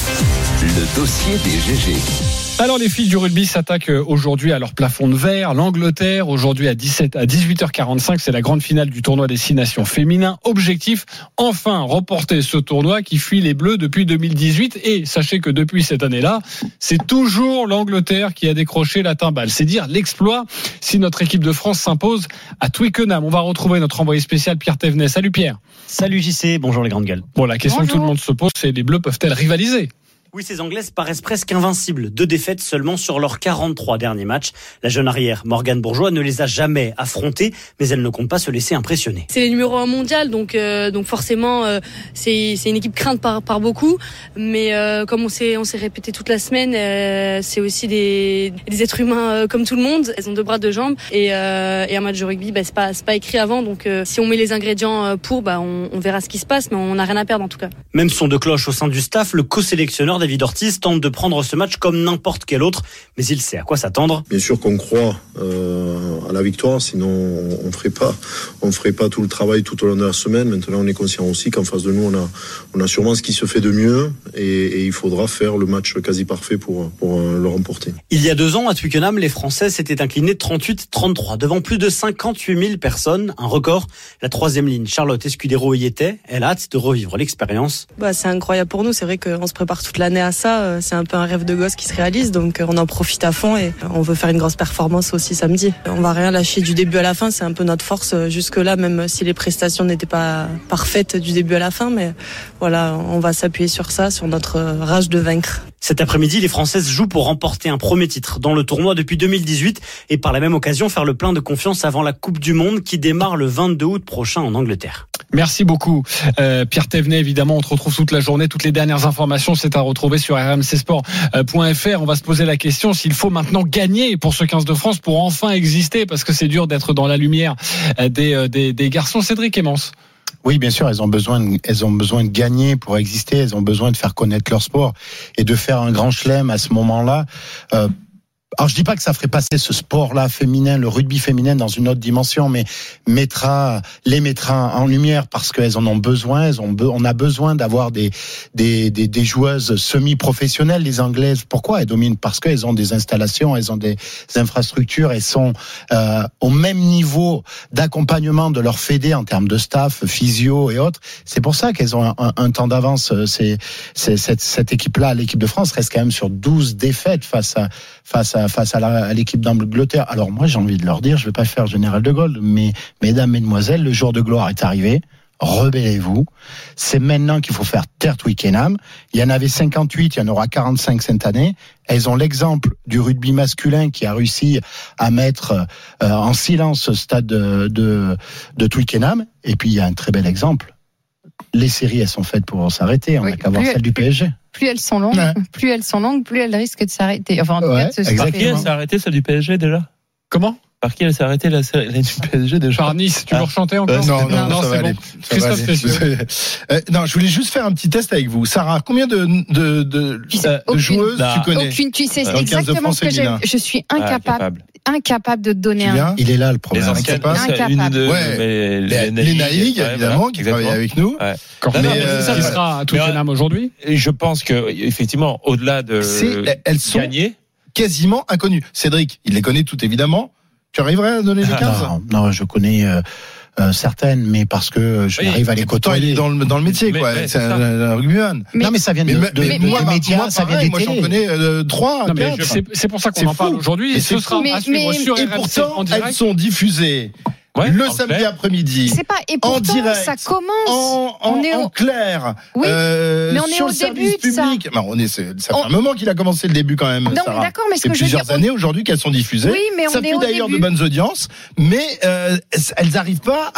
le dossier des GG. Alors les filles du rugby s'attaquent aujourd'hui à leur plafond de verre. L'Angleterre aujourd'hui à 18h45, c'est la grande finale du tournoi Destination féminin. Objectif, enfin remporter ce tournoi qui fuit les Bleus depuis 2018. Et sachez que depuis cette année-là, c'est toujours l'Angleterre qui a décroché la timbale. C'est dire l'exploit si notre équipe de France s'impose à Twickenham. On va retrouver notre envoyé spécial Pierre Thévenet. Salut Pierre. Salut JC, bonjour les grandes gueules. Bon, la question que tout le monde se pose, c'est les Bleus peuvent-elles rivaliser ? Oui, ces Anglaises paraissent presque invincibles. 2 défaites seulement sur leurs 43 derniers matchs. La jeune arrière, Morgane Bourgeois, ne les a jamais affrontées, mais elle ne compte pas se laisser impressionner. C'est les numéros 1 mondial, donc forcément, c'est une équipe crainte par beaucoup. Mais comme on s'est répété toute la semaine, c'est aussi des êtres humains comme tout le monde. Elles ont 2 bras, 2 jambes, et un match de rugby, c'est pas écrit avant. Donc si on met les ingrédients pour, on verra ce qui se passe, mais on n'a rien à perdre en tout cas. Même son de cloche au sein du staff, le co-sélectionneur David Ortiz tente de prendre ce match comme n'importe quel autre, mais il sait à quoi s'attendre. Bien sûr qu'on croit à la victoire, sinon on ferait pas tout le travail tout au long de la semaine. Maintenant, on est conscient aussi qu'en face de nous, on a sûrement ce qui se fait de mieux, et il faudra faire le match quasi parfait pour le remporter. Il y a 2 ans, à Twickenham, les Françaises s'étaient inclinées 38-33 devant plus de 58 000 personnes, un record. La 3e ligne, Charlotte Escudero y était. Elle a hâte de revivre l'expérience. C'est incroyable pour nous. C'est vrai qu'on se prépare toute l'année à ça. C'est un peu un rêve de gosse qui se réalise, donc on en profite à fond et on veut faire une grosse performance aussi samedi. On va rien lâcher du début à la fin, c'est un peu notre force jusque-là, même si les prestations n'étaient pas parfaites du début à la fin, mais voilà, on va s'appuyer sur ça, sur notre rage de vaincre. Cet après-midi, les Françaises jouent pour remporter un premier titre dans le tournoi depuis 2018 et par la même occasion faire le plein de confiance avant la Coupe du Monde qui démarre le 22 août prochain en Angleterre. Merci beaucoup Pierre Thévenet. Évidemment, on te retrouve toute la journée. Toutes les dernières informations, c'est à retrouver sur rmcsport.fr. On va se poser la question s'il faut maintenant gagner pour ce 15 de France pour enfin exister, parce que c'est dur d'être dans la lumière des garçons. Cédric Emmons. Oui, bien sûr, elles ont besoin de gagner pour exister. Elles ont besoin de faire connaître leur sport et de faire un grand chelem à ce moment-là. Alors je dis pas que ça ferait passer ce sport-là féminin, le rugby féminin, dans une autre dimension, mais les mettra en lumière parce qu'elles en ont besoin. On a besoin d'avoir des joueuses semi-professionnelles, les Anglaises. Pourquoi elles dominent? Parce qu'elles ont des installations, elles ont des infrastructures, elles sont au même niveau d'accompagnement de leur fédé en termes de staff, physio et autres. C'est pour ça qu'elles ont un temps d'avance. Cette équipe-là, l'équipe de France, reste quand même sur 12 défaites face à l'équipe d'Angleterre. Alors moi, j'ai envie de leur dire, je vais pas faire général de Gaulle, mais mesdames, mesdemoiselles, le jour de gloire est arrivé. Rebellez-vous. C'est maintenant qu'il faut faire taire Twickenham. Il y en avait 58, il y en aura 45 cette année. Elles ont l'exemple du rugby masculin qui a réussi à mettre en silence ce stade de Twickenham. Et puis il y a un très bel exemple. Les séries, elles sont faites pour s'arrêter. On n'a qu'à voir celle du PSG. Plus elles sont longues, plus elles risquent de s'arrêter. Enfin, en tout cas, de se Par qui elle s'est arrêtée, celle du PSG déjà? Comment? Par qui elle s'est arrêtée la série du PSG déjà? Par Nice. Tu veux rechanter encore? Non, ça va aller. Christophe Cessieux. Non, je voulais juste faire un petit test avec vous. Sarah, combien de joueuses tu connais? Aucune. Tu sais exactement ce que j'ai. Je suis incapable de te donner un. Il est là le problème. Incapable. Les Naïg, évidemment, qui travaillent avec nous. Ça sera à Twickenham aujourd'hui. Et je pense que, effectivement, au-delà de elles sont gagner, quasiment inconnues. Cédric, il les connaît toutes évidemment. Tu arriverais à donner les 15? Non, je connais certaines, mais parce que je arrive à les côtoyer. Dans le métier, quoi. C'est un rugbyman. Non, mais ça vient des médias, ça vient des télés. Moi, j'en connais 3, 4. C'est pour ça qu'on en parle aujourd'hui. Et ce sera à suivre sur RMC en direct. Et pourtant, elles sont diffusées le samedi après-midi. C'est pas, et pourtant, en direct, ça commence. En clair. Oui, mais on est sur au le service début de ça. public. Ça fait un moment qu'il a commencé le début quand même. Non, mais Sarah. d'accord, mais ce c'est que je veux dire, plusieurs années aujourd'hui qu'elles sont diffusées. Oui, mais ça on est fait au d'ailleurs début. de bonnes audiences, mais elles n'arrivent pas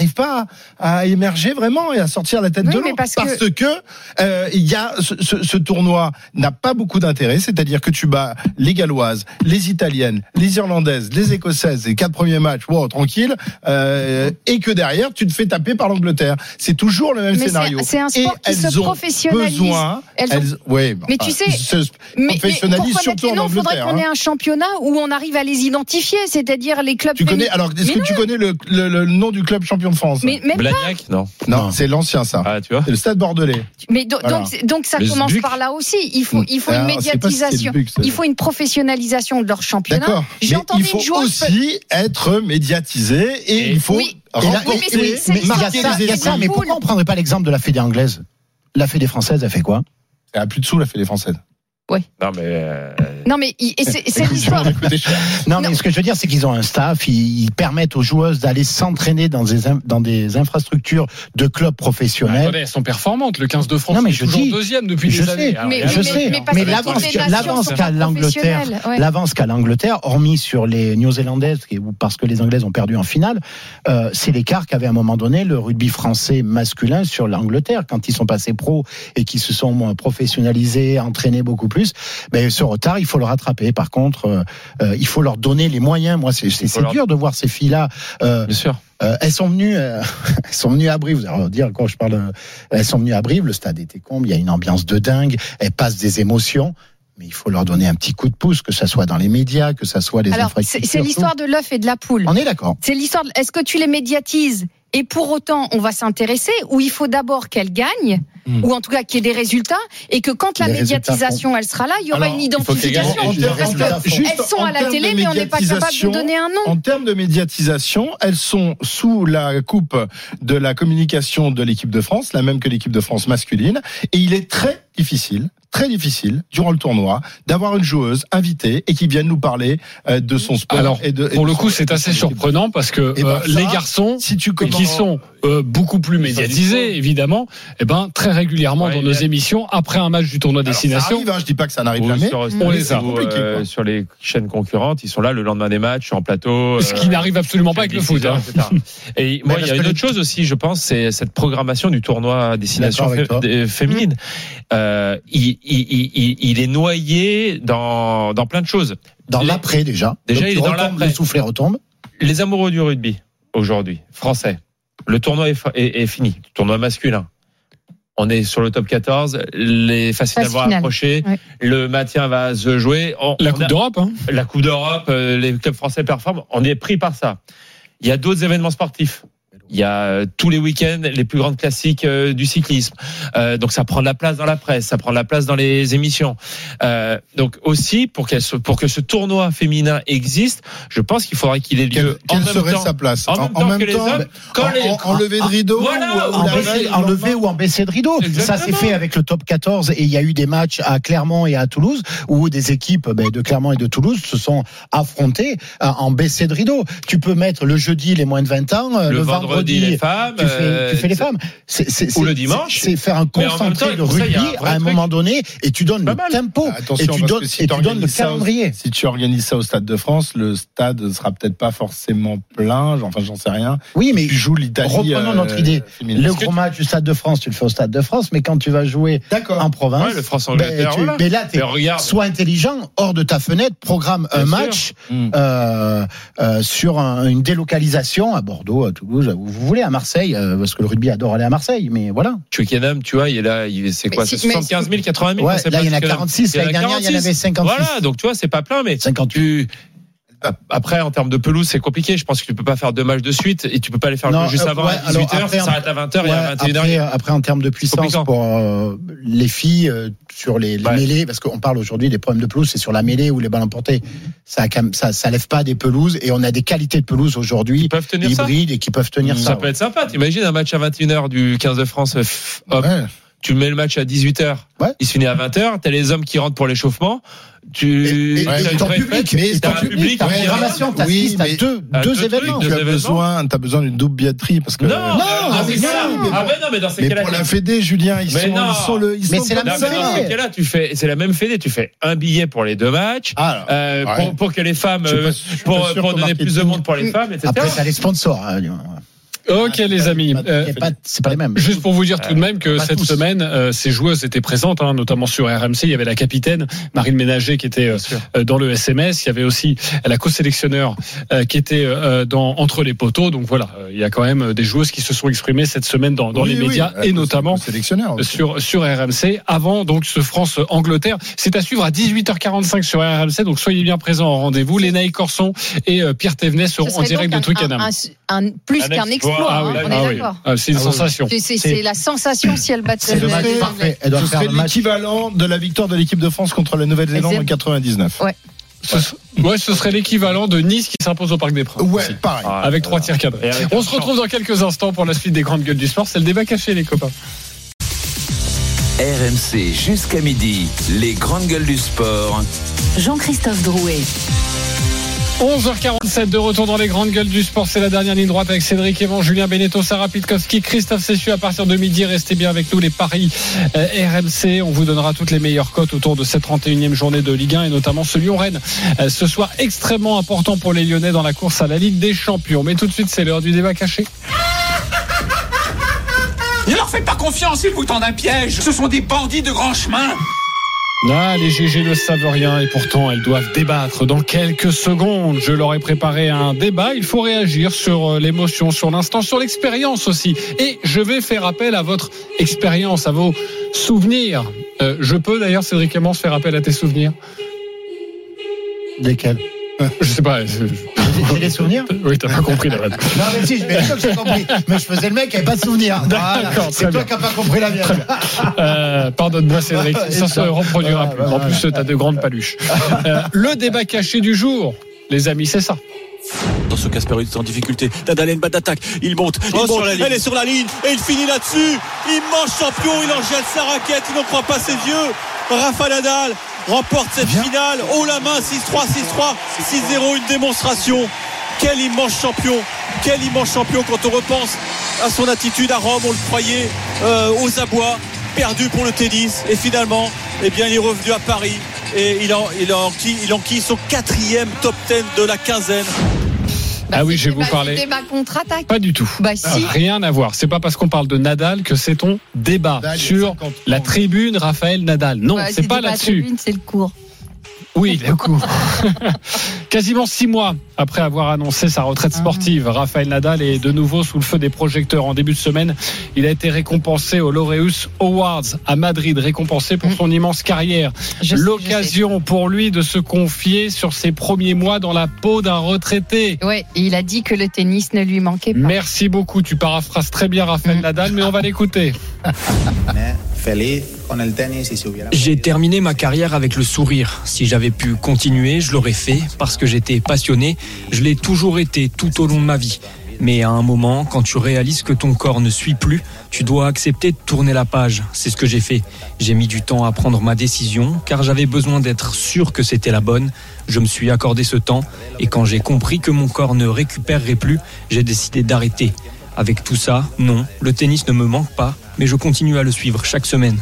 à émerger vraiment et à sortir la tête de l'eau. Parce que il y a ce tournoi n'a pas beaucoup d'intérêt, c'est-à-dire que tu bats les Galloises, les Italiennes, les Irlandaises, les Écossaises, les 4 premiers matchs, tranquille, et que derrière tu te fais taper par l'Angleterre. C'est toujours le même scénario. C'est un sport qui se professionnalise. Mais tu sais, se professionnalisent surtout en Angleterre. Il faudrait qu'on ait un championnat où on arrive à les identifier, c'est-à-dire les clubs. Est-ce que tu connais le nom du club champion de France? Blagnac, non, c'est l'ancien ça. Ah, tu vois. C'est le Stade Bordelais. Mais donc ça commence par là aussi. Il faut une médiatisation. Il faut une professionnalisation de leur championnat. D'accord. Mais il faut aussi être médiatisé et il faut remporter, marquer les esprits. Mais pourquoi on prendrait pas l'exemple de la Fédé anglaise? La Fédé française, elle fait quoi? Elle a plus de sous, la Fédé française. Ouais. Non mais c'est l'histoire. Non mais ce que je veux dire c'est qu'ils ont un staff, ils permettent aux joueuses d'aller s'entraîner dans des infrastructures de clubs professionnels. Elles sont performantes. Le 15 de France est toujours deuxième depuis des années. Mais l'avance qu'a l'Angleterre, hormis sur les Néo-Zélandaises, parce que les Anglaises ont perdu en finale, c'est l'écart qu'avait à un moment donné le rugby français masculin sur l'Angleterre quand ils sont passés pro et qu'ils se sont professionnalisés, entraînés beaucoup plus. Mais ce retard, il faut le rattraper. Par contre, il faut leur donner les moyens. Moi, c'est dur de voir ces filles-là. Bien sûr. Elles sont venues à Brive. Vous allez dire quand je parle. Elles sont venues à Brive. Le stade était comble. Il y a une ambiance de dingue. Elles passent des émotions. Mais il faut leur donner un petit coup de pouce, que ça soit dans les médias, que ça soit les infrastructures. C'est l'histoire de l'œuf et de la poule. On est d'accord. C'est l'histoire. Est-ce que tu les médiatises et pour autant on va s'intéresser, ou il faut d'abord qu'elles gagnent, ou en tout cas qu'il y ait des résultats, et que quand la médiatisation elle sera là, il y aura une identification. Parce qu'elles sont à la télé, mais on n'est pas capable de donner un nom. En termes de médiatisation, elles sont sous la coupe de la communication de l'équipe de France, la même que l'équipe de France masculine, et il est très difficile, durant le tournoi, d'avoir une joueuse invitée et qui vienne nous parler de son sport. Alors, pour le coup, c'est assez surprenant parce que les garçons, qui sont beaucoup plus médiatisés, évidemment, très régulièrement dans nos émissions, après un match du tournoi Destination. Ça arrive, je dis pas que ça n'arrive jamais. On les a. Sur les chaînes concurrentes, ils sont là le lendemain des matchs, en plateau. Ce qui n'arrive absolument pas avec le foot. Et moi, il y a une autre chose aussi, je pense, c'est cette programmation du tournoi Destination féminine. Il est noyé dans plein de choses. Dans l'après déjà. Déjà, il est dans l'après. Le soufflet retombe. Les amoureux du rugby aujourd'hui, français. Le tournoi est fini. Le tournoi masculin. On est sur le top 14. Les phases finales vont approcher. Oui. Le maintien va se jouer. La Coupe d'Europe. La Coupe d'Europe. Les clubs français performent. On est pris par ça. Il y a d'autres événements sportifs. Il y a tous les week-ends les plus grandes classiques du cyclisme. Donc ça prend de la place dans la presse, ça prend de la place dans les émissions. Donc aussi pour que ce tournoi féminin existe, je pense qu'il faudrait qu'il ait lieu quelle serait sa place en même temps en levée de rideau, ou en baissée de rideau. Exactement. Ça s'est fait avec le top 14 et il y a eu des matchs à Clermont et à Toulouse où des équipes de Clermont et de Toulouse se sont affrontées en baissée de rideau. Tu peux mettre le jeudi les moins de 20 ans, le vendredi les femmes, tu fais les femmes. Ou le dimanche. C'est faire un concentré de rugby à un moment donné et tu donnes le tempo. Attention, et tu donnes le calendrier. Si tu organises ça au Stade de France, le stade ne sera peut-être pas forcément plein. Enfin, j'en sais rien. Oui, mais tu joues l'Italie. Reprenons notre idée. Le gros match du Stade de France, tu le fais au Stade de France, mais quand tu vas jouer en province, le France-Angleterre, mais là, sois intelligent, hors de ta fenêtre, programme un match sur une délocalisation à Bordeaux, à Toulouse, où vous voulez, à Marseille, parce que le rugby adore aller à Marseille, mais voilà. Twickenham, tu vois, il est là, c'est quoi, c'est 75 000, 80 000. Ouais, là, il y en a 46, l'année dernière, il y en avait 56. Voilà, donc tu vois, c'est pas plein, mais 58. Après, en termes de pelouse, c'est compliqué. Je pense que tu peux pas faire 2 matchs de suite et tu peux pas les faire juste avant à 18h, ça s'arrête à 20h et à 21h. Après, en termes de puissance pour les filles sur les mêlées, parce qu'on parle aujourd'hui des problèmes de pelouse, c'est sur la mêlée ou les ballons portés. Ça lève pas des pelouses et on a des qualités de pelouse aujourd'hui hybrides et qui peuvent tenir ça. Ça peut être sympa. T'imagines un match à 21h du 15 de France, tu mets le match à 18h. Ouais. Il se finit à 20h. T'as les hommes qui rentrent pour l'échauffement. Mais c'est en public. Mais t'as un public. T'as programmation, t'assistes à deux événements. Tu as besoin d'une double billetterie parce que. Non, mais dans ces cas-là. Pour la Fédé, Julien, ils sont mais c'est la même fédé. Dans ces cas-là, c'est la même fédé. Tu fais un billet pour les deux matchs, pour que les femmes, pour donner plus de monde pour les femmes, etc. Après, t'as les sponsors. Ok les amis, c'est pas les mêmes. Juste pour vous dire tout de même que cette semaine, ces joueuses étaient présentes, notamment sur RMC. Il y avait la capitaine Marine Ménager qui était dans le SMS. Il y avait aussi la co-sélectionneur qui était entre les poteaux. Donc voilà, il y a quand même des joueuses qui se sont exprimées cette semaine dans les médias et notamment sur RMC. Avant donc ce France-Angleterre, c'est à suivre à 18h45 sur RMC. Donc soyez bien présents au rendez-vous. Lénaï Corson et Pierre Thévenet seront en direct de Twickenham. Plus qu'un exploit. On est d'accord. C'est une sensation. C'est la sensation si elle bat. Ce serait l'équivalent de la victoire de l'équipe de France contre la Nouvelle-Zélande en 99. Ouais, ce serait l'équivalent de Nice qui s'impose au Parc des Princes. Ouais, pareil. Avec 3 tirs cadrés. On se retrouve dans quelques instants pour la suite des grandes gueules du sport. C'est le débat caché, les copains. RMC jusqu'à midi, les grandes gueules du sport. Jean-Christophe Drouet. 11h47 de retour dans les grandes gueules du sport. C'est la dernière ligne droite avec Cédric Évon, Julien Beneteau, Sarah Pitkowski, Christophe Cessieux à partir de midi. Restez bien avec nous, les paris RMC. On vous donnera toutes les meilleures cotes autour de cette 31e journée de Ligue 1 et notamment ce Lyon-Rennes. Ce soir extrêmement important pour les Lyonnais dans la course à la Ligue des Champions. Mais tout de suite, c'est l'heure du débat caché. Ne leur faites pas confiance, ils vous tendent un piège. Ce sont des bandits de grand chemin. Les GG ne savent rien et pourtant elles doivent débattre dans quelques secondes. Je leur ai préparé un débat. Il faut réagir sur l'émotion, sur l'instant, sur l'expérience aussi. Et je vais faire appel à votre expérience, à vos souvenirs. Je peux d'ailleurs, Cédric Clément, faire appel à tes souvenirs. Lesquels? Je sais pas. J'ai des souvenirs? Oui, t'as pas compris la vanne. Non, mais si, bien sûr que j'ai compris. Mais je faisais le mec qui avait pas de souvenirs. Voilà. C'est toi qui n'as pas compris la mienne. Pardonne-moi, Cédric. Ça se reproduira plus. En plus, t'as de grandes paluches. Le débat caché du jour, les amis, c'est ça. Attention, Casper est en difficulté. Nadal a une balle d'attaque. Il monte. Elle est sur la ligne. Et il finit là-dessus. Immense champion. Il en jette sa raquette. Il n'en croit pas ses yeux. Rafa Nadal remporte cette finale. Haut la main. 6-3, 6-3, 6-0. Une démonstration. Quel immense champion. Quel immense champion quand on repense à son attitude à Rome. On le croyait aux abois. Perdu pour le tennis. Et finalement, il est revenu à Paris. Et il enquille son 4e top 10 de la quinzaine. Oui, je vais vous parler. Débat contre-attaque. Pas du tout. Si. Rien à voir. C'est pas parce qu'on parle de Nadal que c'est ton débat sur la tribune Raphaël Nadal. Non, c'est pas là-dessus. Tribune, c'est le cours. Oui, le coup. Quasiment 6 mois après avoir annoncé sa retraite sportive, Raphaël Nadal est de nouveau sous le feu des projecteurs. En début de semaine, il a été récompensé aux Laureus Awards à Madrid, récompensé pour son immense carrière. L'occasion pour lui de se confier sur ses premiers mois dans la peau d'un retraité. Ouais, et il a dit que le tennis ne lui manquait pas. Merci beaucoup, tu paraphrases très bien Raphaël Nadal, mais on va l'écouter. J'ai terminé ma carrière avec le sourire. Si j'avais pu continuer, je l'aurais fait parce que j'étais passionné. Je l'ai toujours été tout au long de ma vie. Mais à un moment, quand tu réalises que ton corps ne suit plus, tu dois accepter de tourner la page. C'est ce que j'ai fait. J'ai mis du temps à prendre ma décision car j'avais besoin d'être sûr que c'était la bonne. Je me suis accordé ce temps et quand j'ai compris que mon corps ne récupérerait plus, j'ai décidé d'arrêter. Avec tout ça, non, le tennis ne me manque pas, mais je continue à le suivre chaque semaine.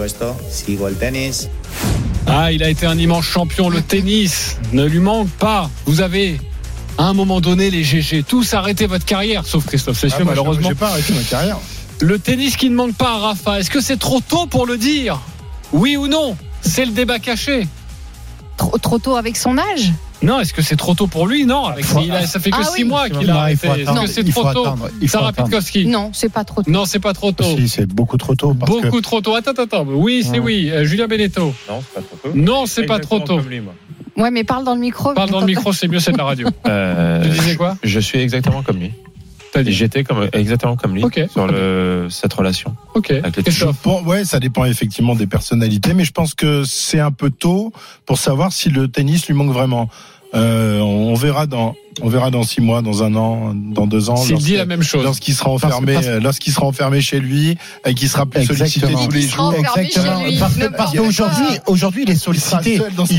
Il a été un immense champion, le tennis ne lui manque pas. Vous avez, à un moment donné, les GG, tous arrêté votre carrière, sauf Christophe Cessieux, malheureusement. J'ai pas arrêté ma carrière. Le tennis qui ne manque pas à Rafa, est-ce que c'est trop tôt pour le dire? Oui ou non? C'est le débat caché. Trop tôt avec son âge? Non, est-ce que c'est trop tôt pour lui? Non, ça fait que 6 mois qu'il a arrêté. Est-ce que c'est trop tôt? Sarah Pitkowski? Non, c'est pas trop tôt. Non, c'est pas trop tôt. Si, c'est beaucoup trop tôt. Trop tôt. Attends. Oui, c'est oui. Julien Beneteau? Non, c'est pas trop tôt. Non, c'est pas trop tôt. Ouais, mais parle dans le micro. Parle dans le micro, c'est mieux, c'est de la radio. Tu disais quoi? Je suis exactement comme lui. J'étais exactement comme lui sur cette relation. Ouais, ça dépend effectivement des personnalités, mais je pense que c'est un peu tôt pour savoir si le tennis lui manque vraiment. On verra dans 6 mois, dans 1 an, dans 2 ans. S'il dit la même chose. Lorsqu'il sera enfermé chez lui et qu'il sera plus sollicité tous les jours. Parce qu'aujourd'hui, il est sollicité.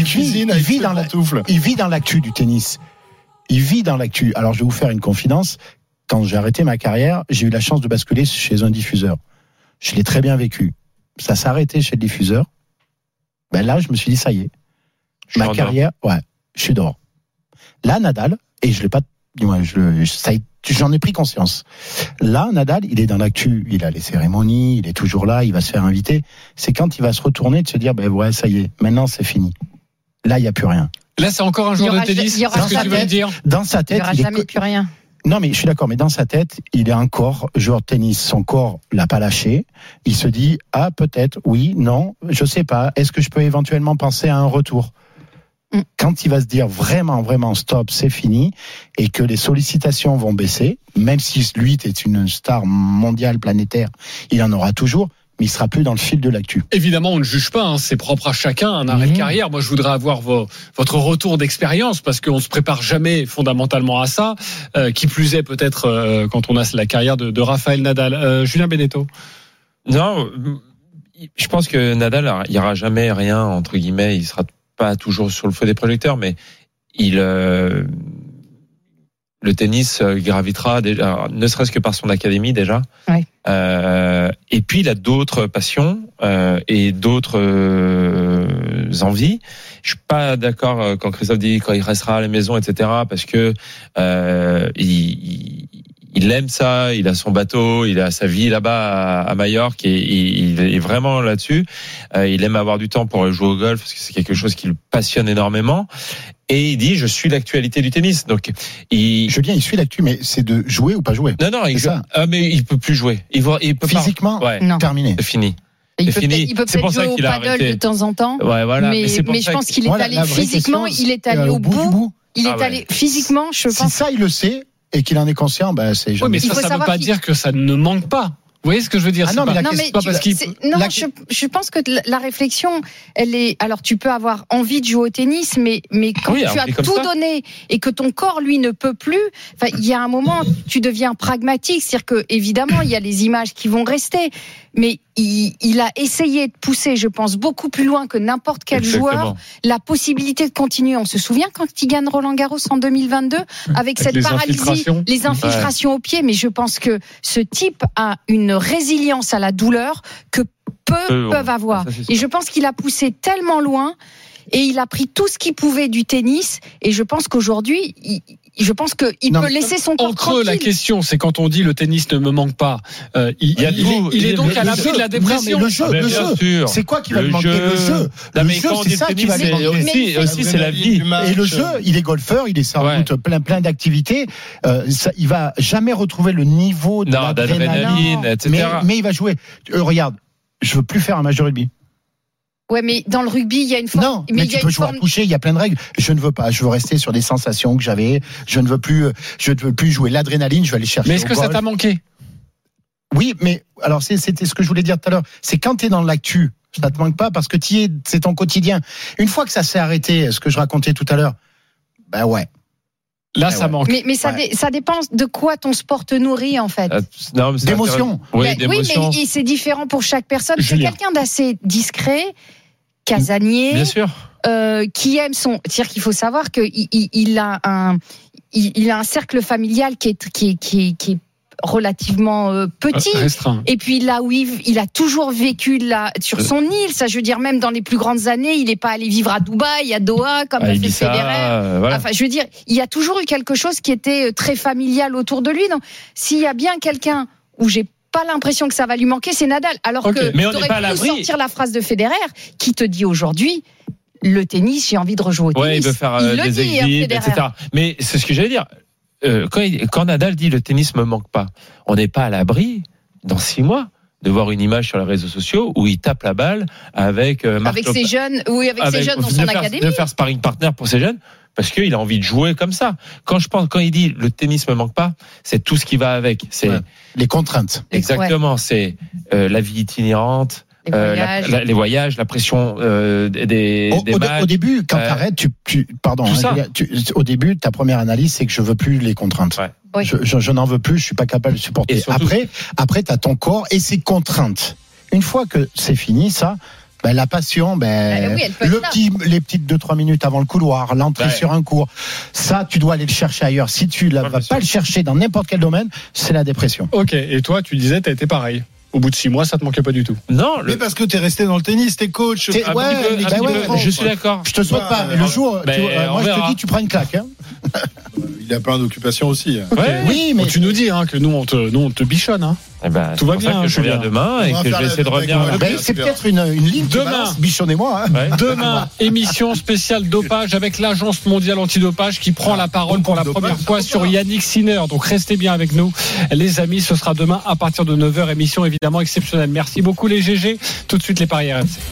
Il vit dans l'actu du tennis. Il vit dans l'actu. Alors, je vais vous faire une confidence. Quand j'ai arrêté ma carrière, j'ai eu la chance de basculer chez un diffuseur. Je l'ai très bien vécu. Ça s'est arrêté chez le diffuseur. Ben là, je me suis dit, ça y est. Ma carrière, je suis dehors. Là, Nadal, et je l'ai pas, j'en ai pris conscience. Là, Nadal, il est dans l'actu, il a les cérémonies, il est toujours là, il va se faire inviter. C'est quand il va se retourner de se dire, ça y est, maintenant c'est fini. Là, il n'y a plus rien. Là, c'est encore un joueur de tennis. C'est ce que tu veux me dire. Dans sa tête, il n'y aura jamais plus rien. Non, mais je suis d'accord, mais dans sa tête, il est encore joueur de tennis. Son corps l'a pas lâché. Il se dit, peut-être, oui, non, je sais pas. Est-ce que je peux éventuellement penser à un retour? Quand il va se dire vraiment stop, c'est fini, et que les sollicitations vont baisser, même si lui est une star mondiale, planétaire, il en aura toujours, mais il sera plus dans le fil de l'actu. Évidemment, on ne juge pas, c'est propre à chacun, un arrêt de carrière. Moi, je voudrais avoir votre retour d'expérience, parce qu'on se prépare jamais fondamentalement à ça, qui plus est peut-être quand on a la carrière de Rafael Nadal. Julien Beneteau. Non, je pense que Nadal, il n'y aura jamais rien, entre guillemets, il sera pas toujours sur le feu des projecteurs, mais le tennis gravitera déjà, ne serait-ce que par son académie déjà. Ouais. Et puis il a d'autres passions et d'autres envies. Je suis pas d'accord quand Christophe dit quand il restera à la maison, etc. Parce que il aime ça, il a son bateau, il a sa vie là-bas à Majorque et il est vraiment là-dessus. Il aime avoir du temps pour jouer au golf parce que c'est quelque chose qui le passionne énormément. Et il dit, je suis l'actualité du tennis. Donc, il suit l'actu, mais c'est de jouer ou pas jouer. Non, mais il peut plus jouer. Il peut physiquement, terminé. C'est fini. Il peut peut-être jouer au paddle de temps en temps. Ouais, voilà. Mais je pense qu'il est allé physiquement, il est allé au bout. Il est allé physiquement, je pense. Si ça, il le sait. Et qu'il en est conscient, c'est jamais. Oui, mais ça ne veut pas dire que ça ne manque pas. Vous voyez ce que je veux dire? Je pense que la réflexion, elle est. Alors, tu peux avoir envie de jouer au tennis, mais quand tu as tout donné et que ton corps, lui, ne peut plus, il y a un moment, tu deviens pragmatique. C'est-à-dire que, évidemment, il y a les images qui vont rester, mais il a essayé de pousser, je pense, beaucoup plus loin que n'importe quel joueur, la possibilité de continuer. On se souvient quand il gagne Roland-Garros en 2022, avec cette paralysie, les infiltrations au pied, mais je pense que ce type a une résilience à la douleur que peu peuvent avoir. Et je pense qu'il a poussé tellement loin et il a pris tout ce qu'il pouvait du tennis et je pense qu'aujourd'hui il peut laisser son corps tranquille. La question, c'est quand on dit le tennis ne me manque pas, il est donc à l'abri de la dépression. Non, mais le jeu, c'est quoi qui va lui manquer? Le jeu. Le jeu, c'est ça qui va lui manquer. Aussi, c'est la vie. Et le jeu, il est golfeur, il est sans doute plein d'activités. Il va jamais retrouver le niveau de l'adrénaline, etc. Mais il va jouer. Regarde, je veux plus faire un match de rugby. Ouais, mais dans le rugby, il y a une forme. Non, mais tu peux jouer à toucher, il y a plein de règles. Je ne veux pas. Je veux rester sur des sensations que j'avais. Je ne veux plus jouer l'adrénaline. Je vais aller chercher. Mais est-ce que ça t'a manqué? Oui, mais alors c'était ce que je voulais dire tout à l'heure. C'est quand t'es dans l'actu, ça te manque pas parce que c'est ton quotidien. Une fois que ça s'est arrêté, ce que je racontais tout à l'heure, ouais. Là, ça manque. Mais ça dépend de quoi ton sport te nourrit, en fait. D'émotion. Oui, mais c'est différent pour chaque personne. C'est quelqu'un d'assez discret, casanier. Bien sûr. Qui aime c'est-à-dire qu'il faut savoir qu'il a un cercle familial qui est relativement petit, restreint. Et puis là où il a toujours vécu sur son île, ça je veux dire même dans les plus grandes années, il n'est pas allé vivre à Dubaï, à Doha comme l'a fait Federer. Voilà. Enfin, je veux dire, il y a toujours eu quelque chose qui était très familial autour de lui. Donc, s'il y a bien quelqu'un où j'ai pas l'impression que ça va lui manquer, c'est Nadal. Alors que tu aurais pu sortir la phrase de Federer qui te dit aujourd'hui, le tennis, j'ai envie de rejouer au tennis. Ouais, il veut faire des exhibits, etc. Mais c'est ce que j'allais dire. Quand Nadal dit le tennis me manque pas, on n'est pas à l'abri dans 6 mois de voir une image sur les réseaux sociaux où il tape la balle avec avec ces jeunes, ces jeunes dans son académie. De faire sparring partner pour ces jeunes. Parce qu'il a envie de jouer comme ça. Quand il dit le tennis me manque pas, c'est tout ce qui va avec. C'est les contraintes. Exactement. C'est la vie itinérante. Les voyages, la pression des matchs. Au début, quand t'arrêtes, au début, ta première analyse, c'est que je veux plus les contraintes. Ouais. Oui. Je n'en veux plus, je suis pas capable de supporter. Surtout, après, t'as ton corps et ses contraintes. Une fois que c'est fini, ça. La passion, les petites 2-3 minutes avant le couloir, l'entrée sur un cours, ça, tu dois aller le chercher ailleurs. Si tu ne vas pas le chercher dans n'importe quel domaine, c'est la dépression. Ok, et toi, tu disais, t'as été pareil. Au bout de 6 mois, ça te manquait pas du tout. Non, mais parce que t'es resté dans le tennis, t'es coach. Je suis d'accord. Je te souhaite pas. Le jour, moi je te dis, tu prends une claque. Hein. Il a plein d'occupations aussi. Oui, mais tu nous dis que nous on te bichonne. Hein. Tout va bien. Je reviens demain et que je vais essayer de revenir. C'est peut-être une ligne demain. Bichonnez-moi. Demain, émission spéciale dopage avec l'Agence mondiale antidopage qui prend la parole pour la première fois sur Yannick Sinner. Donc restez bien avec nous, les amis. Ce sera demain à partir de 9h. Émission évidemment exceptionnelle. Merci beaucoup les GG. Tout de suite les paris RMC.